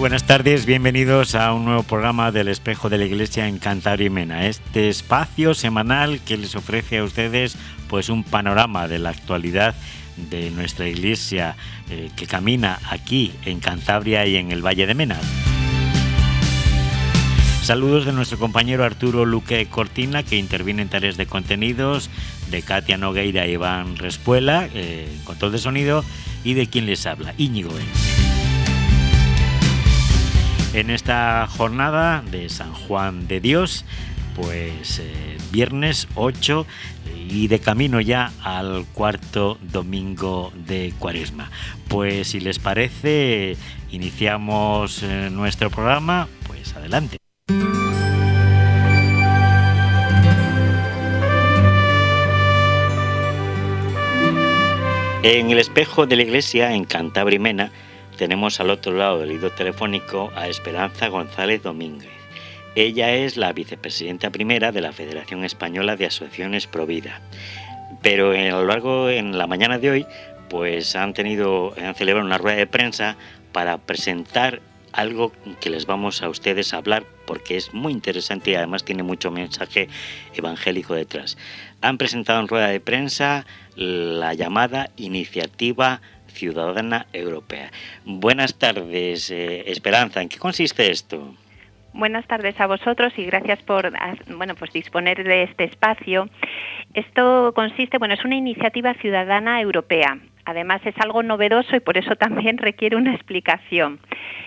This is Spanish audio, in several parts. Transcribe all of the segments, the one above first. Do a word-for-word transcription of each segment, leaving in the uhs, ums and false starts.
buenas tardes, bienvenidos a un nuevo programa del Espejo de la Iglesia en Cantabria y Mena. Este espacio semanal que les ofrece a ustedes pues un panorama de la actualidad de nuestra Iglesia eh, que camina aquí en Cantabria y en el Valle de Mena. Saludos de nuestro compañero Arturo Luque Cortina, que interviene en tareas de contenidos, de Katia Nogueira y Iván Respuela, eh, control de sonido, y de quien les habla, Íñigo Enz. En esta jornada de San Juan de Dios, pues eh, viernes ocho y de camino ya al cuarto domingo de Cuaresma. Pues si les parece, iniciamos eh, nuestro programa, pues adelante. En el Espejo de la Iglesia, en Cantabria y Mena, tenemos al otro lado del hilo telefónico a Esperanza González Domínguez. Ella es la vicepresidenta primera de la Federación Española de Asociaciones Provida. Pero a lo largo, en la mañana de hoy, pues han tenido, han celebrado una rueda de prensa para presentar algo que les vamos a ustedes a hablar porque es muy interesante y además tiene mucho mensaje evangélico detrás. Han presentado en rueda de prensa la llamada Iniciativa Ciudadana Europea. Buenas tardes, eh, Esperanza. ¿En qué consiste esto? Buenas tardes a vosotros y gracias por bueno, pues disponer de este espacio. Esto consiste, bueno, es una iniciativa ciudadana europea. Además es algo novedoso y por eso también requiere una explicación.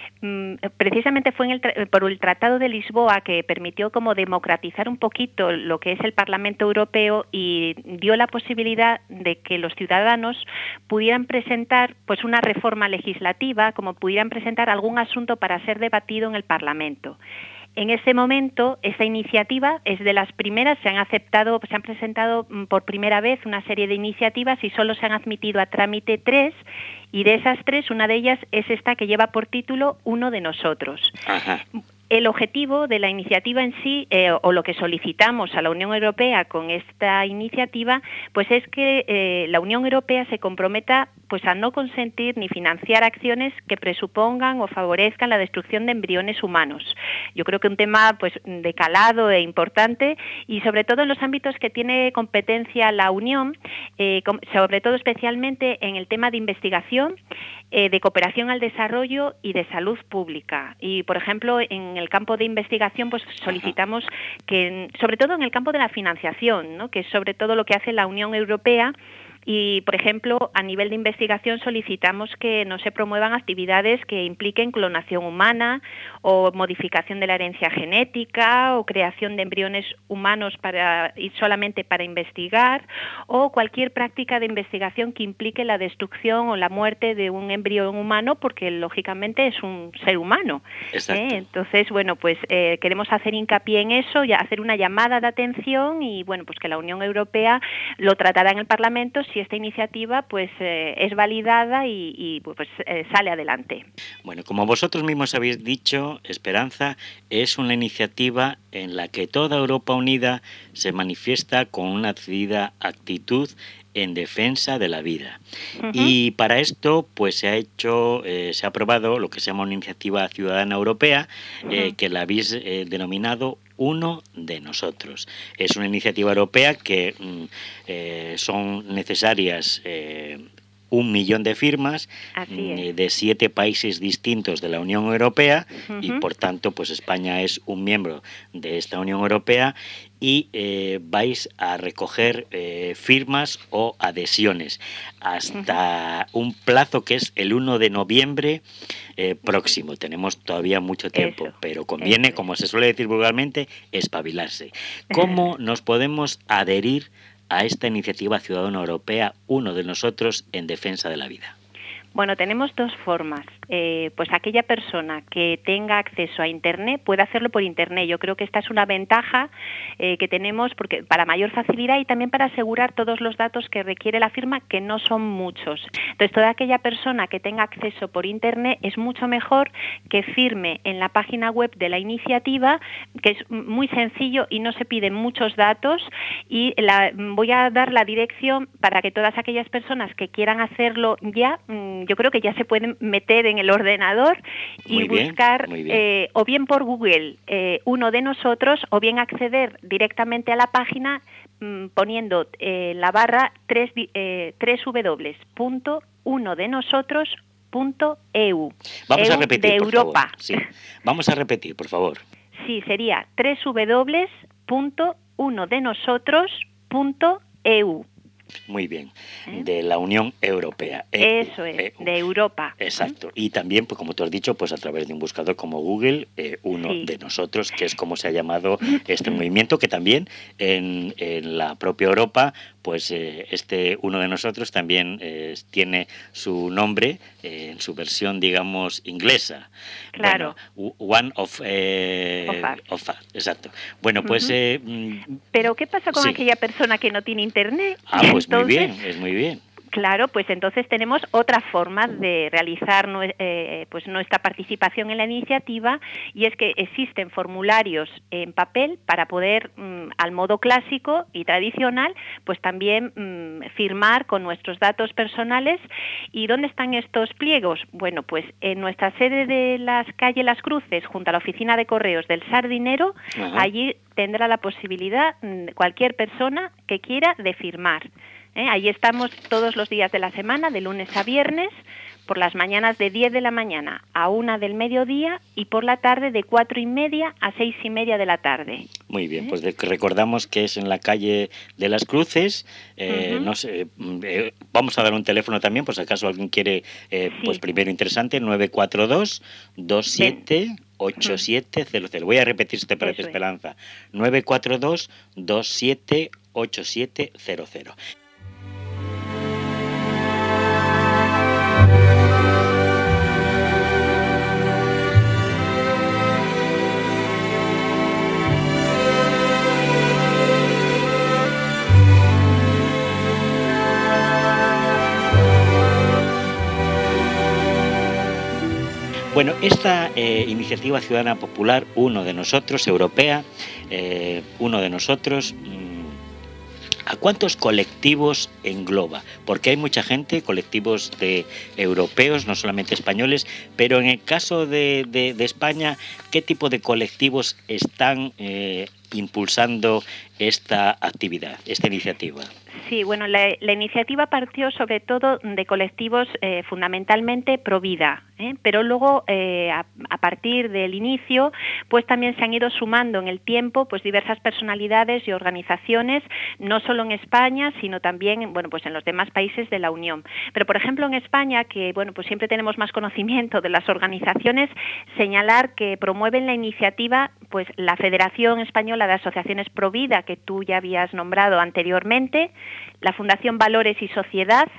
Precisamente fue en el, por el Tratado de Lisboa que permitió como democratizar un poquito lo que es el Parlamento Europeo y dio la posibilidad de que los ciudadanos pudieran presentar pues una reforma legislativa, como pudieran presentar algún asunto para ser debatido en el Parlamento. En ese momento, esta iniciativa es de las primeras, se han aceptado, se han presentado por primera vez una serie de iniciativas y solo se han admitido a trámite tres, y de esas tres, una de ellas es esta que lleva por título Uno de nosotros. Ajá. El objetivo de la iniciativa en sí, eh, o lo que solicitamos a la Unión Europea con esta iniciativa, pues es que eh, la Unión Europea se comprometa pues a no consentir ni financiar acciones que presupongan o favorezcan la destrucción de embriones humanos. Yo creo que un tema pues de calado e importante y sobre todo en los ámbitos que tiene competencia la Unión, eh, sobre todo especialmente en el tema de investigación, eh, de cooperación al desarrollo y de salud pública. Y por ejemplo, en el campo de investigación pues solicitamos que, sobre todo en el campo de la financiación, ¿no?, que es sobre todo lo que hace la Unión Europea. Y, por ejemplo, a nivel de investigación solicitamos que no se promuevan actividades que impliquen clonación humana o modificación de la herencia genética o creación de embriones humanos para y solamente para investigar, o cualquier práctica de investigación que implique la destrucción o la muerte de un embrión humano, porque lógicamente es un ser humano. Exacto. ¿eh? Entonces, bueno, pues eh, queremos hacer hincapié en eso y hacer una llamada de atención y, bueno, pues que la Unión Europea lo tratará en el Parlamento si esta iniciativa pues eh, es validada y, y pues eh, sale adelante. Bueno, como vosotros mismos habéis dicho, Esperanza, es una iniciativa en la que toda Europa unida se manifiesta con una decidida actitud en defensa de la vida. Uh-huh. Y para esto pues se ha hecho, eh, se ha aprobado lo que se llama una iniciativa ciudadana europea, uh-huh. eh, que la habéis eh, denominado Uno de nosotros. Es una iniciativa europea que mm, eh, son necesarias eh, un millón de firmas mm, de siete países distintos de la Unión Europea, uh-huh. y por tanto pues España es un miembro de esta Unión Europea y eh, vais a recoger eh, firmas o adhesiones hasta uh-huh. un plazo que es el uno de noviembre eh, próximo. Tenemos todavía mucho tiempo, eso, pero conviene, eso. Como se suele decir vulgarmente, espabilarse. ¿Cómo nos podemos adherir a esta iniciativa ciudadana europea, Uno de nosotros, en defensa de la vida? Bueno, tenemos dos formas. Eh, pues aquella persona que tenga acceso a Internet puede hacerlo por Internet. Yo creo que esta es una ventaja eh, que tenemos porque para mayor facilidad y también para asegurar todos los datos que requiere la firma, que no son muchos. Entonces, toda aquella persona que tenga acceso por Internet es mucho mejor que firme en la página web de la iniciativa, que es muy sencillo y no se piden muchos datos. Y la, voy a dar la dirección para que todas aquellas personas que quieran hacerlo ya yo creo que ya se pueden meter en el ordenador y Muy bien, buscar muy bien. Eh, o bien por Google eh, uno de nosotros, o bien acceder directamente a la página mmm, poniendo eh, la barra tres, eh, w punto uno de nosotros punto e u. Vamos E U a repetir, de por Europa. favor. Sí, vamos a repetir, por favor. Sí, sería w punto uno de nosotros punto e u. Muy bien, ¿Eh? de la Unión Europea. E U, Eso es, E U. de Europa. Exacto. Y también, pues como tú has dicho, pues a través de un buscador como Google, eh, uno Sí. de nosotros, que es como se ha llamado este movimiento, que también en, en la propia Europa, pues eh, este uno de nosotros también eh, tiene su nombre eh, en su versión, digamos, inglesa. Claro. Bueno, One of, eh, Of Us. of Us, exacto. Bueno, pues... Ujú. Eh, mm, Pero ¿qué pasa con sí. aquella persona que no tiene internet? Ah, pues Entonces, muy bien, es muy bien. Claro, pues entonces tenemos otra forma de realizar eh, pues nuestra participación en la iniciativa, y es que existen formularios en papel para poder, mmm, al modo clásico y tradicional, pues también mmm, firmar con nuestros datos personales. ¿Y dónde están estos pliegos? Bueno, pues en nuestra sede de las calle Las Cruces, junto a la oficina de correos del Sardinero, Ajá. allí tendrá la posibilidad mmm, cualquier persona que quiera de firmar. ¿Eh? Ahí estamos todos los días de la semana, de lunes a viernes, por las mañanas de diez de la mañana a una del mediodía, y por la tarde de cuatro y media a seis y media de la tarde. Muy bien, ¿Eh? pues de, recordamos que es en la calle de Las Cruces. Eh, Uh-huh. No sé, eh, vamos a dar un teléfono también, por si acaso alguien quiere, eh, Sí. pues primero interesante, nueve cuatro dos, dos siete ocho siete cero cero. Voy a repetir si te parece, Eso es. Esperanza. nueve cuatro dos, dos siete ocho siete cero cero. Bueno, esta eh, iniciativa ciudadana popular, uno de nosotros, europea, eh, uno de nosotros, ¿a cuántos colectivos engloba? Porque hay mucha gente, colectivos de europeos, no solamente españoles, pero en el caso de, de, de España, ¿qué tipo de colectivos están eh, impulsando esta actividad, esta iniciativa? Sí, bueno, la, la iniciativa partió sobre todo de colectivos eh, fundamentalmente pro vida, ¿eh? pero luego eh, a, a partir del inicio, pues también se han ido sumando en el tiempo, pues diversas personalidades y organizaciones, no solo en España, sino también, bueno, pues en los demás países de la Unión. Pero por ejemplo en España, que bueno, pues siempre tenemos más conocimiento de las organizaciones, señalar que promueven la iniciativa, pues la Federación Española de Asociaciones Pro Vida, que tú ya habías nombrado anteriormente, la Fundación Valores y Sociedad,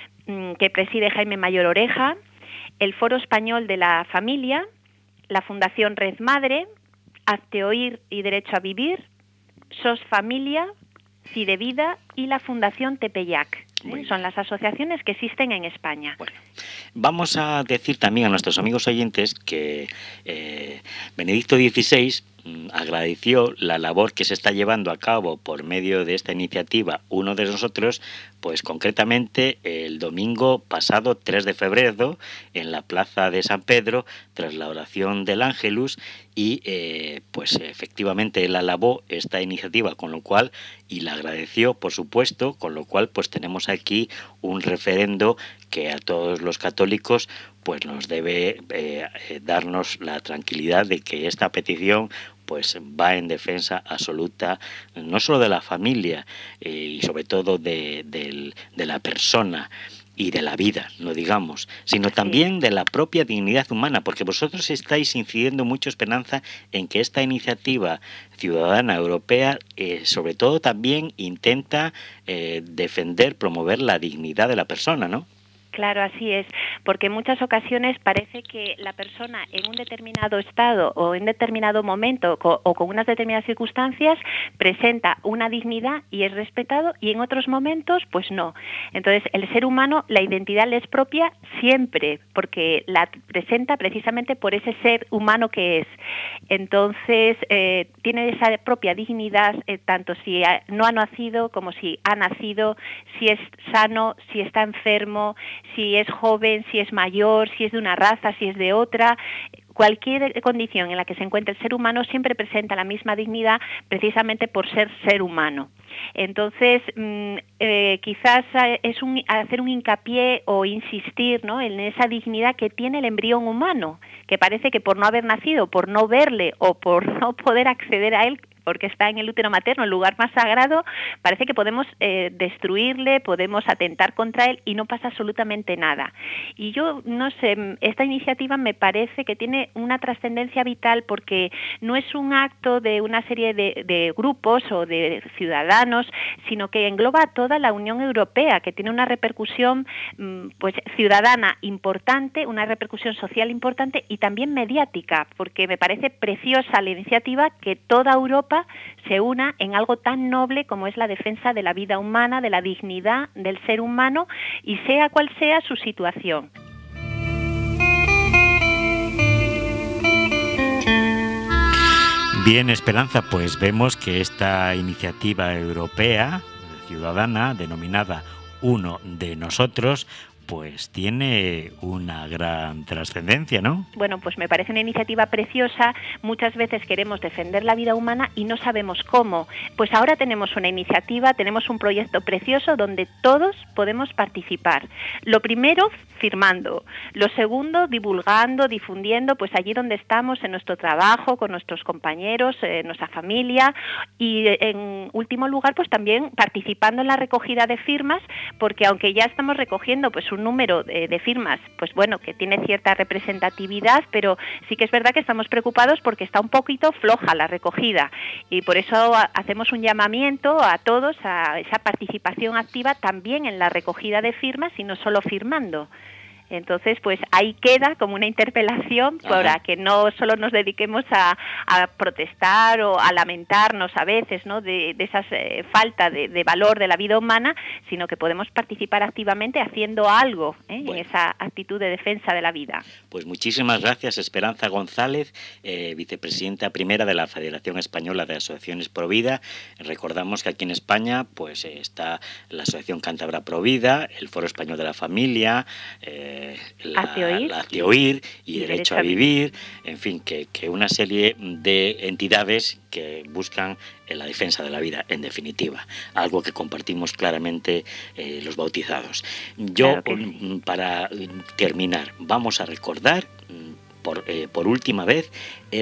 que preside Jaime Mayor Oreja, el Foro Español de la Familia, la Fundación Red Madre, Hazte Oír y Derecho a Vivir, SOS Familia, Fidevida y la Fundación Tepeyac. ¿eh? Son las asociaciones que existen en España. Bueno, vamos a decir también a nuestros amigos oyentes que eh, Benedicto dieciséis agradeció la labor que se está llevando a cabo por medio de esta iniciativa Uno de Nosotros, pues concretamente el domingo pasado tres de febrero en la plaza de San Pedro, tras la oración del Ángelus, y eh, pues efectivamente él alabó esta iniciativa, con lo cual, y la agradeció por supuesto, con lo cual pues tenemos aquí un referendo que a todos los católicos pues nos debe eh, darnos la tranquilidad de que esta petición pues va en defensa absoluta no solo de la familia eh, y sobre todo de, de, de la persona y de la vida, no digamos, sino también sí. de la propia dignidad humana, porque vosotros estáis incidiendo mucho, Esperanza, en que esta iniciativa ciudadana europea eh, sobre todo también intenta eh, defender, promover la dignidad de la persona, ¿no? Claro, así es, porque en muchas ocasiones parece que la persona en un determinado estado o en determinado momento co- o con unas determinadas circunstancias presenta una dignidad y es respetado, y en otros momentos pues no. Entonces el ser humano, la identidad le es propia siempre, porque la presenta precisamente por ese ser humano que es. Entonces eh, tiene esa propia dignidad, eh, tanto si ha, no ha nacido como si ha nacido, si es sano, si está enfermo, si es joven, si es mayor, si es de una raza, si es de otra. Cualquier condición en la que se encuentre el ser humano siempre presenta la misma dignidad precisamente por ser ser humano. Entonces, eh, quizás es un, hacer un hincapié o insistir, ¿no?, en esa dignidad que tiene el embrión humano, que parece que por no haber nacido, por no verle o por no poder acceder a él, porque está en el útero materno, el lugar más sagrado, parece que podemos eh, destruirle, podemos atentar contra él y no pasa absolutamente nada. Y yo, no sé, esta iniciativa me parece que tiene una trascendencia vital porque no es un acto de una serie de, de grupos o de ciudadanos, sino que engloba a toda la Unión Europea, que tiene una repercusión pues ciudadana importante, una repercusión social importante y también mediática, porque me parece preciosa la iniciativa que toda Europa se una en algo tan noble como es la defensa de la vida humana, de la dignidad del ser humano y sea cual sea su situación. Bien, Esperanza, pues vemos que esta iniciativa europea ciudadana denominada Uno de Nosotros pues tiene una gran trascendencia, ¿no? Bueno, pues me parece una iniciativa preciosa. Muchas veces queremos defender la vida humana y no sabemos cómo. Pues ahora tenemos una iniciativa, tenemos un proyecto precioso donde todos podemos participar. Lo primero, firmando. Lo segundo, divulgando, difundiendo, pues allí donde estamos, en nuestro trabajo, con nuestros compañeros, en nuestra familia. Y en último lugar, pues también participando en la recogida de firmas, porque aunque ya estamos recogiendo pues un número de, de firmas, pues bueno, que tiene cierta representatividad, pero sí que es verdad que estamos preocupados porque está un poquito floja la recogida y por eso hacemos un llamamiento a todos a esa participación activa también en la recogida de firmas y no solo firmando. Entonces, pues ahí queda como una interpelación para Ajá. que no solo nos dediquemos a, a protestar o a lamentarnos a veces, ¿no?, de, de esa eh, falta de, de valor de la vida humana, sino que podemos participar activamente haciendo algo ¿eh? bueno. en esa actitud de defensa de la vida. Pues muchísimas gracias, Esperanza González, eh, vicepresidenta primera de la Federación Española de Asociaciones Provida. Recordamos que aquí en España pues eh, está la Asociación Cántabra Provida, el Foro Español de la Familia, eh, La, Hace oír, la Hace oír y, y Derecho a Vivir, en fin, que, que una serie de entidades que buscan la defensa de la vida, en definitiva, algo que compartimos claramente eh, los bautizados. Yo, claro sí. para terminar, vamos a recordar por, eh, por última vez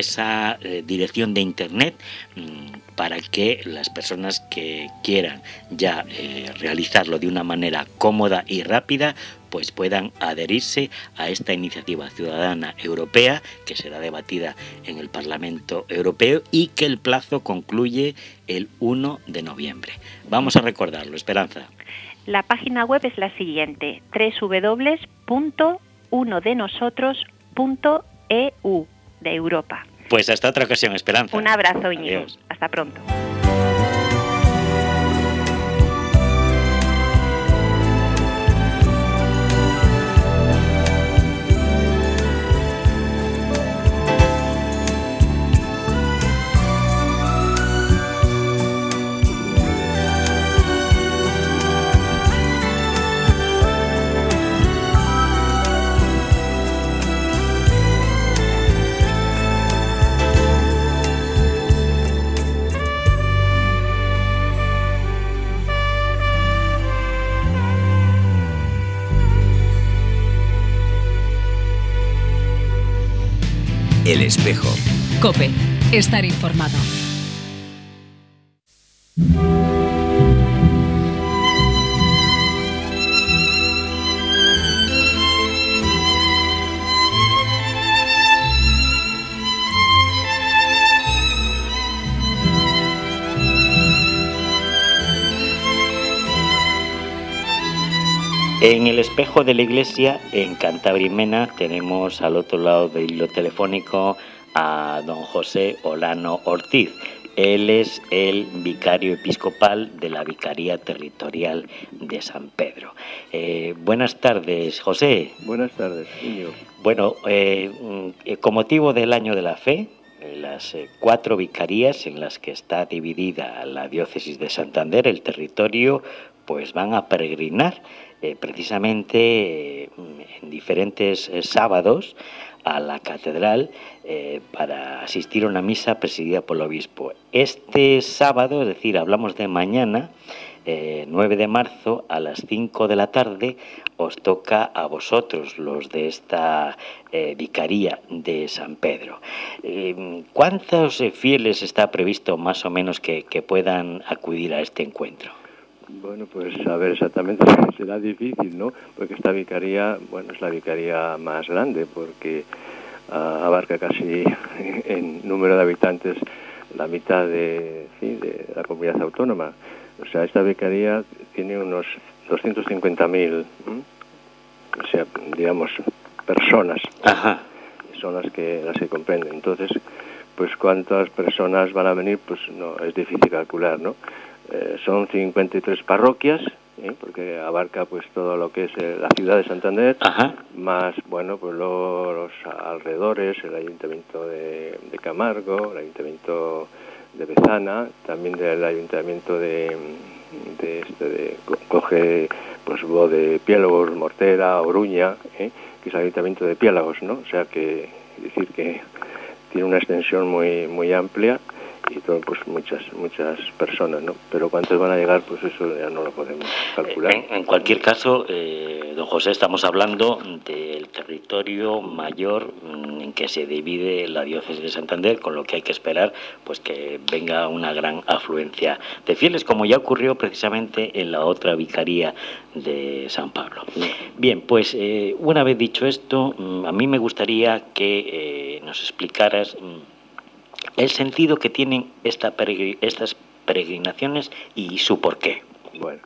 esa eh, dirección de internet mmm, para que las personas que quieran ya eh, realizarlo de una manera cómoda y rápida pues puedan adherirse a esta iniciativa ciudadana europea que será debatida en el Parlamento Europeo y que el plazo concluye el uno de noviembre. Vamos a recordarlo, Esperanza. La página web es la siguiente: doble u doble u doble u punto uno de nosotros punto e u de Europa. Pues hasta otra ocasión, Esperanza. Un abrazo, Íñigo. Adiós. Hasta pronto. El Espejo. COPE. Estar informado. En el espejo de la iglesia, en Cantabria y Mena, tenemos al otro lado del hilo telefónico a don José Olano Ortiz. Él es el vicario episcopal de la Vicaría Territorial de San Pedro. Eh, buenas tardes, José. Buenas tardes, Íñigo. Bueno, eh, con motivo del Año de la Fe, eh, las eh, cuatro vicarías en las que está dividida la diócesis de Santander, el territorio, pues van a peregrinar eh, precisamente eh, en diferentes eh, sábados a la catedral eh, para asistir a una misa presidida por el obispo. Este sábado, es decir, hablamos de mañana, eh, nueve de marzo, a las cinco de la tarde, os toca a vosotros, los de esta eh, vicaría de San Pedro. Eh, ¿Cuántos eh, fieles está previsto más o menos que, que puedan acudir a este encuentro? Bueno, pues a ver exactamente será difícil, ¿no? Porque esta vicaría, bueno, es la vicaría más grande porque uh, abarca casi en número de habitantes la mitad de, sí, de la comunidad autónoma. O sea, esta vicaría tiene unos doscientos cincuenta mil, ¿eh? O sea, digamos, personas. Ajá. Son las que las que comprenden. Entonces, pues cuántas personas van a venir, pues no es difícil calcular, ¿no? Eh, son cincuenta y tres parroquias, ¿eh? Porque abarca pues todo lo que es eh, la ciudad de Santander. Ajá. Más, bueno, pues luego los alrededores, el ayuntamiento de, de Camargo, el ayuntamiento de Bezana, también del ayuntamiento de, de, este, de Coge, pues de Piélagos, Mortera, Oruña, ¿eh? Que es el ayuntamiento de Piélagos, ¿no? O sea que, decir que tiene una extensión muy muy amplia y todo, pues muchas muchas personas, ¿no? Pero cuántos van a llegar, pues eso ya no lo podemos calcular. En, en cualquier caso, eh, don José, estamos hablando del territorio mayor en que se divide la diócesis de Santander, con lo que hay que esperar pues que venga una gran afluencia de fieles, como ya ocurrió precisamente en la otra vicaría de San Pablo. Bien, pues eh, una vez dicho esto, a mí me gustaría que eh, nos explicaras el sentido que tienen esta peregr- estas peregrinaciones y su porqué. Bueno,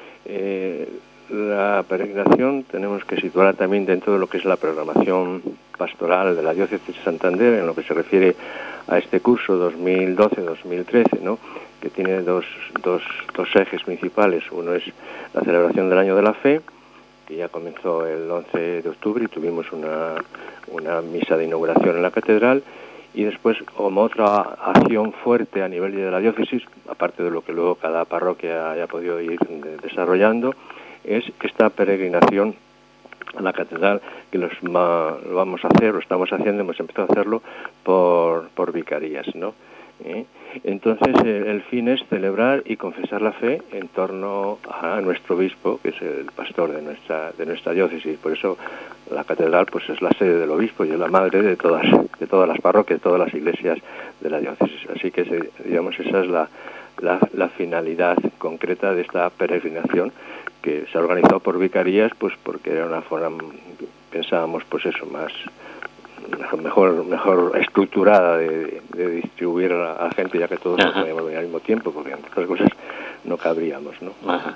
eh, la peregrinación tenemos que situarla también dentro de lo que es la programación pastoral de la diócesis de Santander, en lo que se refiere a este curso dos mil doce dos mil trece, ¿no? Que tiene dos, dos, dos ejes principales. Uno es la celebración del Año de la Fe, que ya comenzó el once de octubre y tuvimos una, una misa de inauguración en la catedral. Y después, como otra acción fuerte a nivel de la diócesis, aparte de lo que luego cada parroquia haya podido ir desarrollando, es esta peregrinación a la catedral, que los ma, lo vamos a hacer, lo estamos haciendo, hemos empezado a hacerlo por, por vicarías, ¿no? ¿Eh? Entonces, el, el fin es celebrar y confesar la fe en torno a nuestro obispo, que es el pastor de nuestra de nuestra diócesis. Por eso la catedral pues es la sede del obispo y es la madre de todas de todas las parroquias, de todas las iglesias de la diócesis. Así que, digamos, esa es la, la, la finalidad concreta de esta peregrinación, que se ha organizado por vicarías, pues porque era una forma, pensábamos, pues eso, más mejor mejor estructurada de, de distribuir a la gente, ya que todos no podíamos venir al mismo tiempo, porque entre otras cosas no cabríamos, ¿no? Ajá.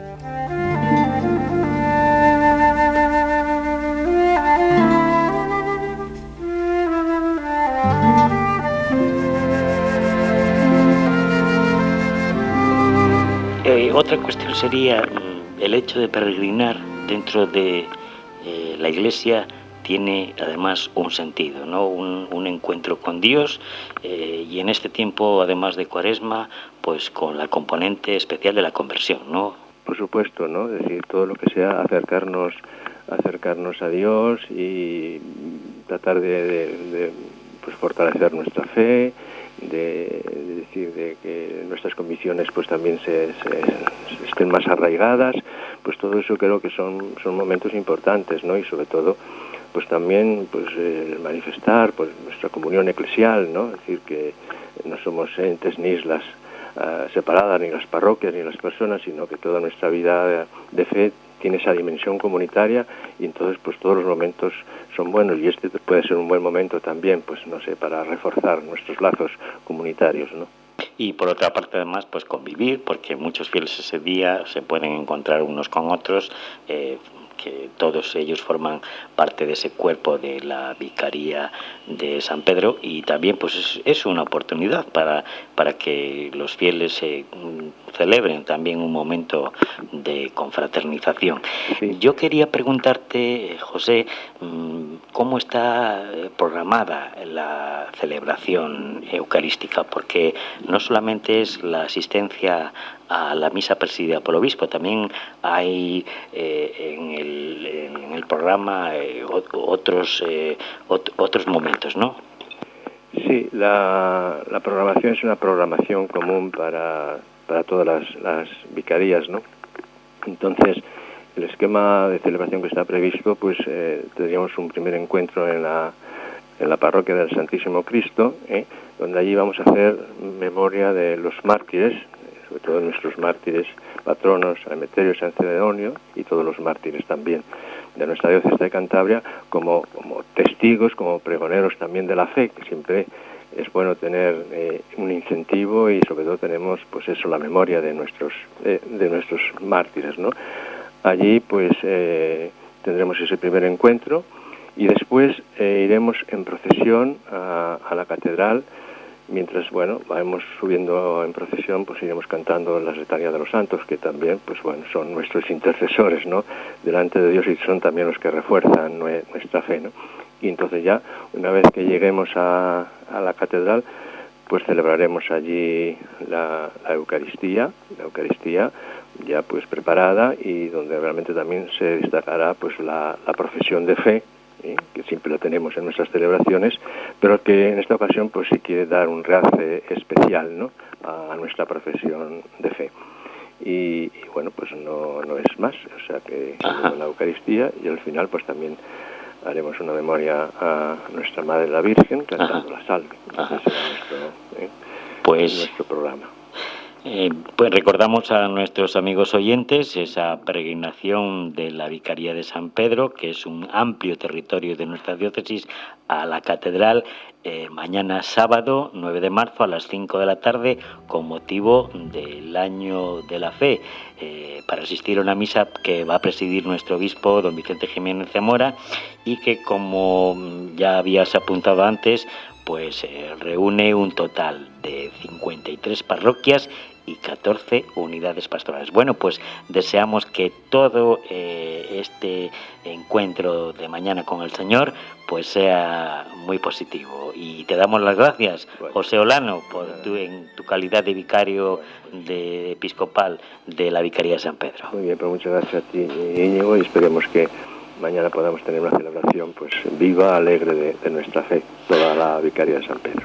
Eh, otra cuestión sería el hecho de peregrinar dentro de eh, la iglesia. Tiene además un sentido, ¿no? Un, un encuentro con Dios eh, y en este tiempo, además de Cuaresma, pues con la componente especial de la conversión, ¿no? Por supuesto, ¿no? Es decir, todo lo que sea acercarnos, acercarnos a Dios y tratar de, de, de pues fortalecer nuestra fe, de, de decir de que nuestras convicciones pues también se, se estén más arraigadas, pues todo eso creo que son son momentos importantes, ¿no? Y sobre todo pues también pues eh, manifestar pues nuestra comunión eclesial, ¿no? Es decir, que no somos entes ni islas uh, separadas, ni las parroquias ni las personas, sino que toda nuestra vida de fe tiene esa dimensión comunitaria, y entonces pues todos los momentos son buenos, y este puede ser un buen momento también, pues no sé, para reforzar nuestros lazos comunitarios, ¿no? Y por otra parte, además, pues convivir, porque muchos fieles ese día se pueden encontrar unos con otros, eh, que todos ellos forman parte de ese cuerpo de la Vicaría de San Pedro, y también pues es, es una oportunidad para, para que los fieles se celebren también un momento de confraternización. Sí. Yo quería preguntarte, José, ¿cómo está programada la celebración eucarística? Porque no solamente es la asistencia a la misa presidida por el obispo, también hay eh, en, el, en el programa eh, otros, eh, ot- otros momentos, ¿no? Sí, la, la programación es una programación común para, para todas las, las vicarías, ¿no? Entonces, el esquema de celebración que está previsto, pues eh, tendríamos un primer encuentro en la, en la parroquia del Santísimo Cristo, ¿eh? donde allí vamos a hacer memoria de los mártires, sobre todo nuestros mártires patronos, San Emeterio y San Celedonio, y todos los mártires también de nuestra diócesis de Cantabria, como, como testigos, como pregoneros también de la fe, que siempre es bueno tener eh, un incentivo, y sobre todo tenemos pues eso, la memoria de nuestros eh, de nuestros mártires, ¿no? Allí pues eh, tendremos ese primer encuentro, y después eh, iremos en procesión a, a la catedral. Mientras, bueno, vamos subiendo en procesión, pues iremos cantando las letanías de los santos, que también, pues bueno, son nuestros intercesores, ¿no?, delante de Dios, y son también los que refuerzan nuestra fe, ¿no? Y entonces ya, una vez que lleguemos a, a la catedral, pues celebraremos allí la, la Eucaristía, la Eucaristía ya pues preparada, y donde realmente también se destacará pues la, la profesión de fe, ¿sí?, que siempre la tenemos en nuestras celebraciones, pero que en esta ocasión pues se quiere dar un realce especial, ¿no?, a nuestra profesión de fe. Y, y bueno, pues no, no es más, o sea que la Eucaristía, y al final pues también haremos una memoria a nuestra Madre la Virgen cantando la salve. Ese será nuestro, ¿eh? pues, nuestro programa. Eh, pues recordamos a nuestros amigos oyentes esa peregrinación de la Vicaría de San Pedro, que es un amplio territorio de nuestra diócesis, a la catedral eh, mañana sábado nueve de marzo a las cinco de la tarde, con motivo del Año de la Fe, eh, para asistir a una misa que va a presidir nuestro obispo don Vicente Jiménez Zamora, y que, como ya habías apuntado antes, pues eh, reúne un total de cincuenta y tres parroquias y catorce unidades pastorales. Bueno, pues deseamos que todo eh, este encuentro de mañana con el Señor pues sea muy positivo, y te damos las gracias, bueno, José Olano, por tu, en tu calidad de vicario de episcopal de la Vicaría de San Pedro. Muy bien, pues muchas gracias a ti, Íñigo, y esperemos que mañana podamos tener una celebración pues viva, alegre de, de nuestra fe, toda la Vicaría de San Pedro.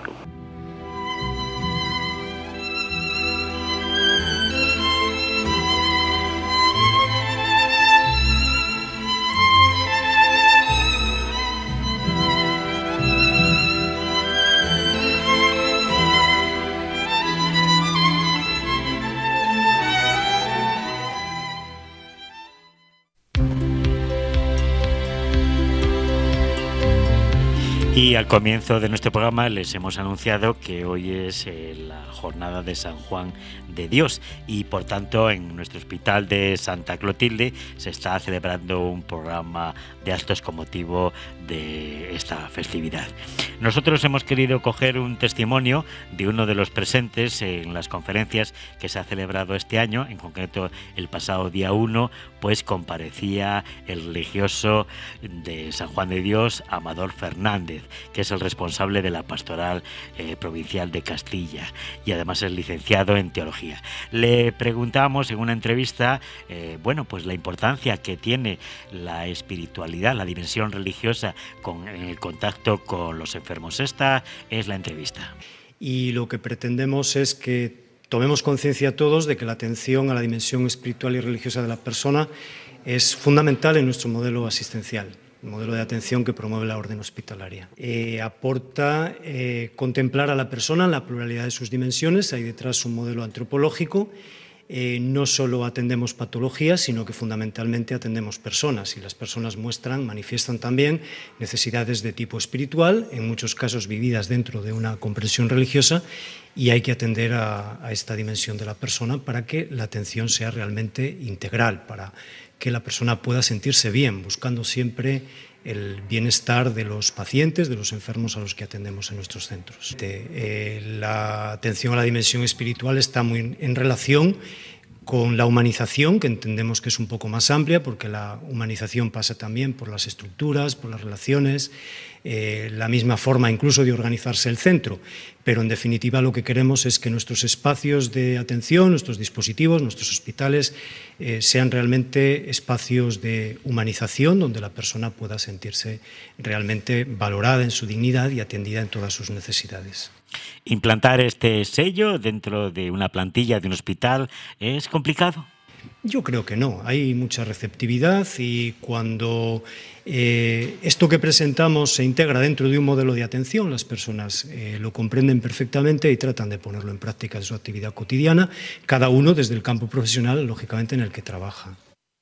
Y al comienzo de nuestro programa les hemos anunciado que hoy es eh, la jornada de San Juan de Dios, y por tanto en nuestro hospital de Santa Clotilde se está celebrando un programa de actos con motivo de esta festividad. Nosotros hemos querido coger un testimonio de uno de los presentes en las conferencias que se ha celebrado este año. En concreto, el pasado día uno, pues comparecía el religioso de San Juan de Dios, Amador Fernández, que es el responsable de la pastoral eh, provincial de Castilla, y además es licenciado en teología. Le preguntamos en una entrevista, eh, bueno, pues la importancia que tiene la espiritualidad, la dimensión religiosa con en el contacto con los enfermos. Esta es la entrevista. Y lo que pretendemos es que tomemos conciencia todos de que la atención a la dimensión espiritual y religiosa de la persona es fundamental en nuestro modelo asistencial, el modelo de atención que promueve la orden hospitalaria. Eh, aporta eh, contemplar a la persona en la pluralidad de sus dimensiones, hay detrás un modelo antropológico, eh, no solo atendemos patologías, sino que fundamentalmente atendemos personas, y las personas muestran, manifiestan también necesidades de tipo espiritual, en muchos casos vividas dentro de una comprensión religiosa, y hay que atender a, a esta dimensión de la persona para que la atención sea realmente integral, para que la persona pueda sentirse bien, buscando siempre el bienestar de los pacientes, de los enfermos a los que atendemos en nuestros centros. Eh, la atención a la dimensión espiritual está muy en relación con la humanización, que entendemos que es un poco más amplia, porque la humanización pasa también por las estructuras, por las relaciones, eh, la misma forma incluso de organizarse el centro. Pero en definitiva lo que queremos es que nuestros espacios de atención, nuestros dispositivos, nuestros hospitales eh, sean realmente espacios de humanización, donde la persona pueda sentirse realmente valorada en su dignidad y atendida en todas sus necesidades. ¿Implantar este sello dentro de una plantilla de un hospital es complicado? Yo creo que no, hay mucha receptividad, y cuando eh, esto que presentamos se integra dentro de un modelo de atención, las personas eh, lo comprenden perfectamente y tratan de ponerlo en práctica en su actividad cotidiana, cada uno desde el campo profesional, lógicamente, en el que trabaja.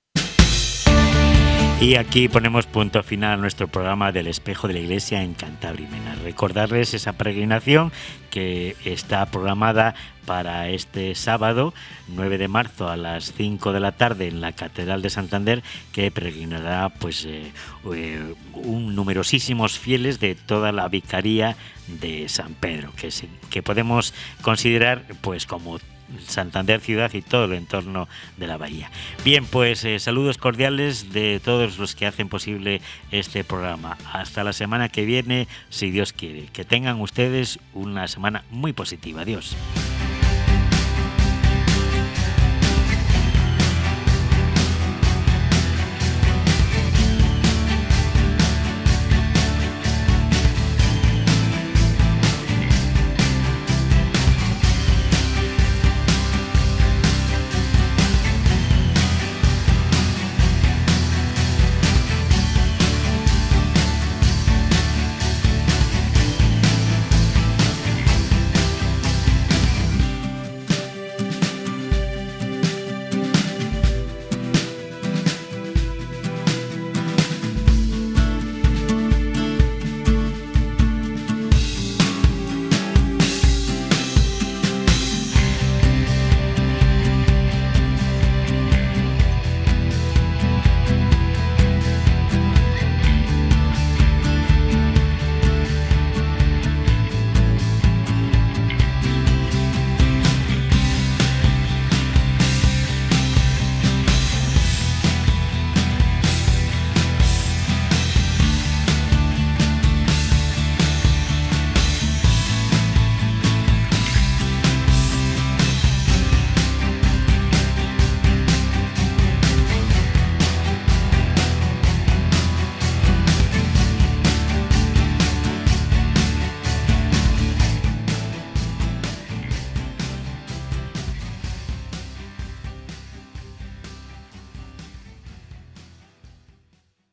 Y aquí ponemos punto final a nuestro programa del Espejo de la Iglesia en Cantabria y Mena. Recordarles esa peregrinación que está programada para este sábado, nueve de marzo, a las cinco de la tarde, en la Catedral de Santander, que peregrinará pues eh, eh, un numerosísimos fieles de toda la Vicaría de San Pedro, que, se, que podemos considerar pues como Santander ciudad y todo el entorno de la bahía. Bien, pues eh, saludos cordiales de todos los que hacen posible este programa. Hasta la semana que viene, si Dios quiere. Que tengan ustedes una semana muy positiva. Adiós.